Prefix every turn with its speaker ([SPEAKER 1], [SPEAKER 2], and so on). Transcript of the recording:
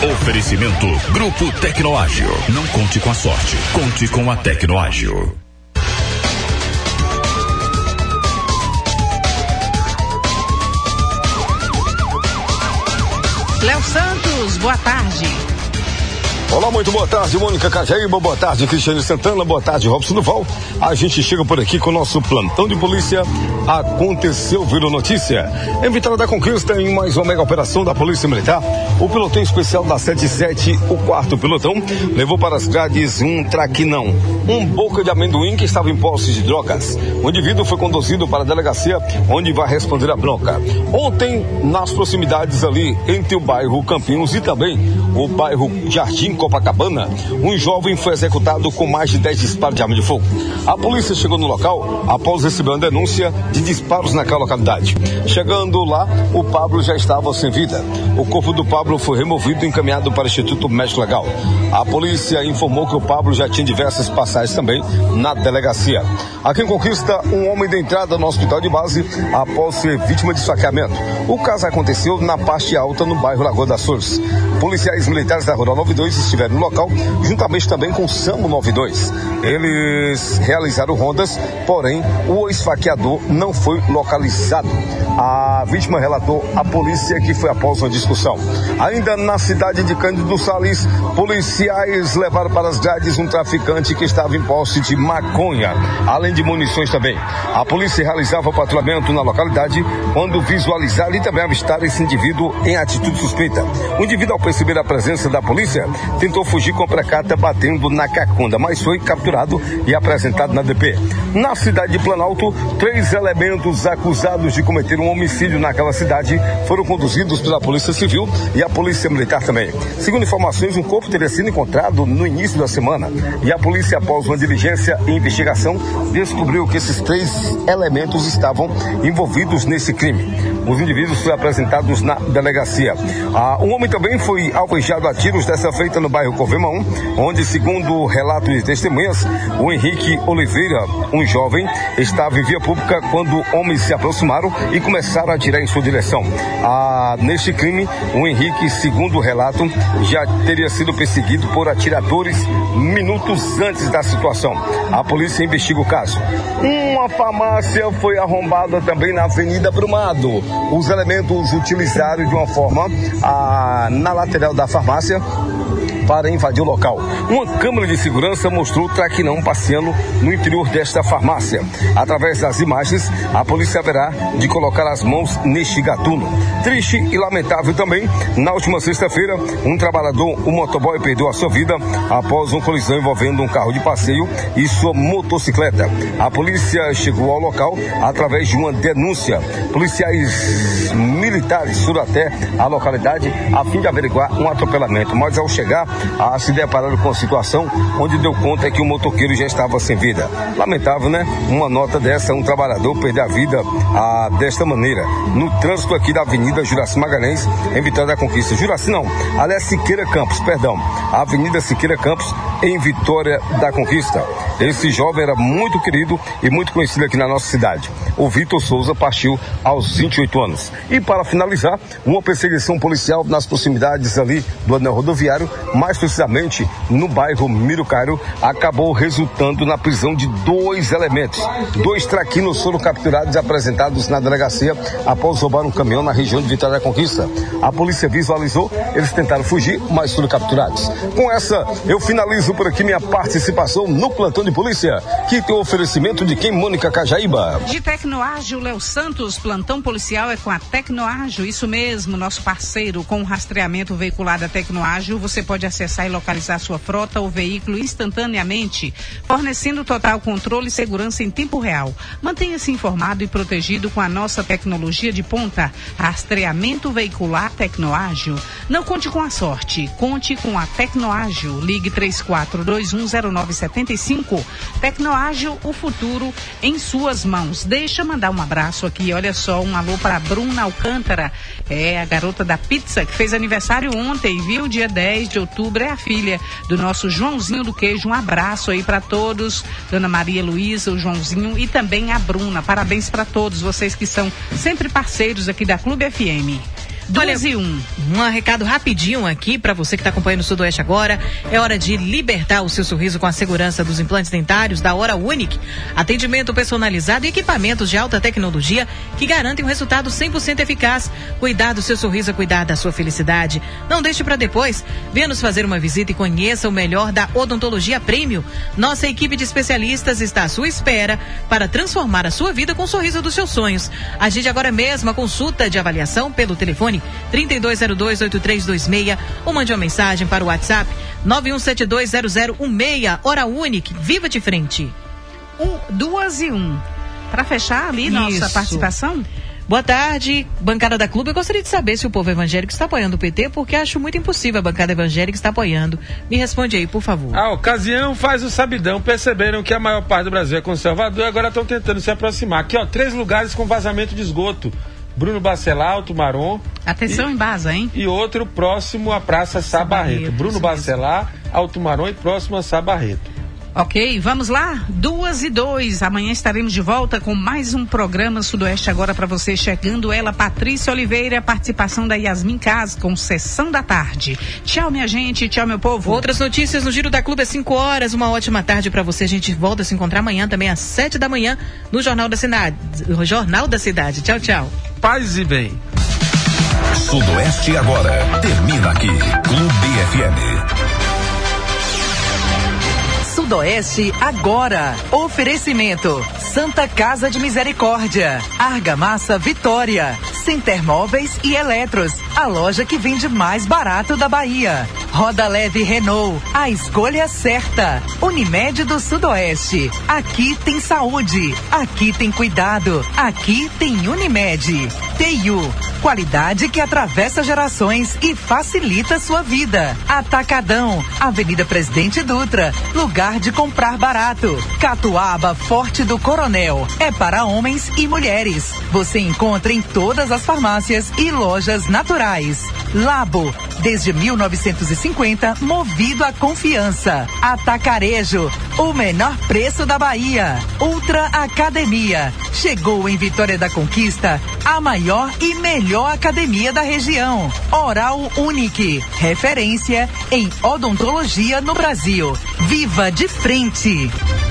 [SPEAKER 1] Oferecimento Grupo Tecnoágil. Não conte com a sorte, conte com a Tecnoágil.
[SPEAKER 2] Léo Santos, boa tarde.
[SPEAKER 3] Olá, muito boa tarde, Mônica Cajaíba, boa tarde, Cristiane Santana, boa tarde, Robson Duval. A gente chega por aqui com o nosso plantão de polícia. Aconteceu, virou notícia. Em Vitória da Conquista, em mais uma mega operação da Polícia Militar, o pelotão especial da 77, o 4º pelotão, levou para as grades um traquinão, um boca de amendoim que estava em posse de drogas. O indivíduo foi conduzido para a delegacia, onde vai responder a bronca. Ontem, nas proximidades ali, entre o bairro Campinhos e também o bairro Jardim Copacabana, um jovem foi executado com mais de 10 disparos de arma de fogo. A polícia chegou no local após receber uma denúncia de disparos naquela localidade. Chegando lá, o Pablo já estava sem vida. O corpo do Pablo foi removido e encaminhado para o Instituto Médico Legal. A polícia informou que o Pablo já tinha diversas passagens também na delegacia. Aqui em Conquista, um homem deu entrada no hospital de base após ser vítima de esfaqueamento. O caso aconteceu na parte alta no bairro Lagoa das Flores. Policiais militares da Rural 92 estiveram no local, juntamente também com o SAMU 92. Eles realizaram rondas, porém o esfaqueador não foi localizado. A vítima relatou à polícia que foi após uma discussão. Ainda na cidade de Cândido Sales, policiais levaram para as grades um traficante que estava em posse de maconha, além de munições também. A polícia realizava o patrulhamento na localidade quando visualizaram e também avistaram esse indivíduo em atitude suspeita. O indivíduo, ao perceber a presença da polícia, tentou fugir com a precata batendo na cacunda, mas foi capturado e apresentado na DP. Na cidade de Planalto, 3 elementos acusados de cometer um homicídio naquela cidade foram conduzidos pela Polícia Civil e a Polícia Militar também. Segundo informações, um corpo teria sido encontrado no início da semana e a polícia, após uma diligência e investigação, descobriu que esses 3 elementos estavam envolvidos nesse crime. Os indivíduos foram apresentados na delegacia. Um homem também foi alvejado a tiros, dessa feita no bairro Covema 1, onde, segundo relato de testemunhas, o Henrique Oliveira, um jovem, estava em via pública quando homens se aproximaram e começaram a atirar em sua direção. Neste crime, o Henrique, segundo o relato, já teria sido perseguido por atiradores minutos antes da situação. A polícia investiga o caso. Uma farmácia foi arrombada também na Avenida Brumado. Os elementos utilizaram de uma forma na lateral da farmácia para invadir o local. Uma câmera de segurança mostrou o traquinão passeando no interior desta farmácia. Através das imagens, a polícia haverá de colocar as mãos neste gatuno. Triste e lamentável também, na última sexta-feira, um trabalhador, um motoboy, perdeu a sua vida após uma colisão envolvendo um carro de passeio e sua motocicleta. A polícia chegou ao local através de uma denúncia. Policiais militares foram até a localidade a fim de averiguar um atropelamento, mas ao chegar, se depararam com a situação onde deu conta que o motoqueiro já estava sem vida. Lamentável, né? Uma nota dessa, um trabalhador perder a vida desta maneira, no trânsito aqui da Avenida Juraci Magalhães, em Vitória da Conquista. Juraci não, aliás, Siqueira Campos, perdão. A Avenida Siqueira Campos, em Vitória da Conquista. Esse jovem era muito querido e muito conhecido aqui na nossa cidade. O Vitor Souza partiu aos 28 anos. E para finalizar, uma perseguição policial nas proximidades ali do anel rodoviário, mais precisamente no bairro Mirucairo, acabou resultando na prisão de 2 elementos. 2 traquinos foram capturados e apresentados na delegacia após roubar um caminhão na região de Vitória da Conquista. A polícia visualizou, eles tentaram fugir, mas foram capturados. Com essa, eu finalizo por aqui minha participação no plantão de polícia, que tem o oferecimento de quem? Mônica Cajaíba.
[SPEAKER 2] De Tecnoágil, Léo Santos, plantão policial é com a Tecnoágil, isso mesmo, nosso parceiro com o rastreamento veicular da Tecnoágil. Você pode acessar e localizar sua frota ou veículo instantaneamente, fornecendo total controle e segurança em tempo real. Mantenha-se informado e protegido com a nossa tecnologia de ponta. Rastreamento veicular Tecnoágil. Não conte com a sorte, conte com a Tecnoágil. Ligue 34210975. Tecnoágil, o futuro em suas mãos. Deixa eu mandar um abraço aqui, olha só, um alô para a Bruna Alcântara, a garota da pizza que fez aniversário ontem, viu? Dia 10 de outubro, é a filha do nosso Joãozinho do Queijo. Um abraço aí para todos, Dona Maria Luísa, o Joãozinho e também a Bruna. Parabéns para todos vocês que são sempre parceiros aqui da Clube FM. 2:01.
[SPEAKER 4] Um recado rapidinho aqui para você que está acompanhando o Sudoeste agora. É hora de libertar o seu sorriso com a segurança dos implantes dentários da Hora Unique. Atendimento personalizado e equipamentos de alta tecnologia que garantem um resultado 100% eficaz. Cuidar do seu sorriso é cuidar da sua felicidade. Não deixe para depois. Venha nos fazer uma visita e conheça o melhor da odontologia premium. Nossa equipe de especialistas está à sua espera para transformar a sua vida com o sorriso dos seus sonhos. Agende agora mesmo a consulta de avaliação pelo telefone 3202-8326 ou mande uma mensagem para o WhatsApp 91720016. Hora Unique, viva de frente.
[SPEAKER 2] 2:01. Para fechar ali nossa participação.
[SPEAKER 4] Boa tarde, bancada da Clube. Eu gostaria de saber se o povo evangélico está apoiando o PT, porque acho muito impossível a bancada evangélica estar apoiando. Me responde aí, por favor.
[SPEAKER 5] A ocasião faz o sabidão. Perceberam que a maior parte do Brasil é conservador e agora estão tentando se aproximar. Aqui, 3 lugares com vazamento de esgoto. Bruno Bacelar, Alto Marom.
[SPEAKER 2] Atenção em Baza, hein?
[SPEAKER 5] E outro próximo à Praça Sá Barreto. Bruno Bacelar, Alto Marom e próximo a Sá Barreto.
[SPEAKER 2] Ok, vamos lá? 2:02. Amanhã estaremos de volta com mais um programa Sudoeste Agora para você. Chegando ela, Patrícia Oliveira, participação da Yasmin Cas com Sessão da Tarde. Tchau, minha gente. Tchau, meu povo.
[SPEAKER 4] Outras notícias no Giro da Clube às 5 horas. Uma ótima tarde para você. A gente volta a se encontrar amanhã também às 7 da manhã no Jornal da Cidade. Tchau, tchau.
[SPEAKER 5] Paz e bem.
[SPEAKER 1] Sudoeste Agora termina aqui. Clube FM.
[SPEAKER 6] Sudoeste Agora. Oferecimento: Santa Casa de Misericórdia, Argamassa Vitória, Center Móveis e Eletros, a loja que vende mais barato da Bahia. Roda Leve Renault, a escolha certa. Unimed do Sudoeste. Aqui tem saúde, aqui tem cuidado, aqui tem Unimed. TU, qualidade que atravessa gerações e facilita sua vida. Atacadão, Avenida Presidente Dutra, lugar de comprar barato. Catuaba Forte do Coronel, é para homens e mulheres. Você encontra em todas as farmácias e lojas naturais. Labo, desde 1950, movido à confiança. Atacarejo, o menor preço da Bahia. Ultra Academia, chegou em Vitória da Conquista, a maior e melhor academia da região. Oral Unique, referência em odontologia no Brasil. Viva de frente!